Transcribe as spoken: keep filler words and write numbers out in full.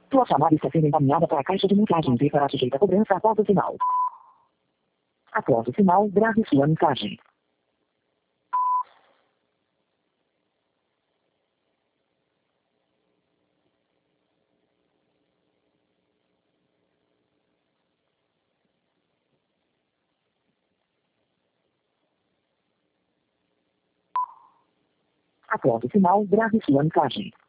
Sua chamada está sendo encaminhada para a caixa de mensagens e será sujeita a cobrança após o sinal. Após o sinal, grave sua mensagem. Após o sinal, grave sua mensagem.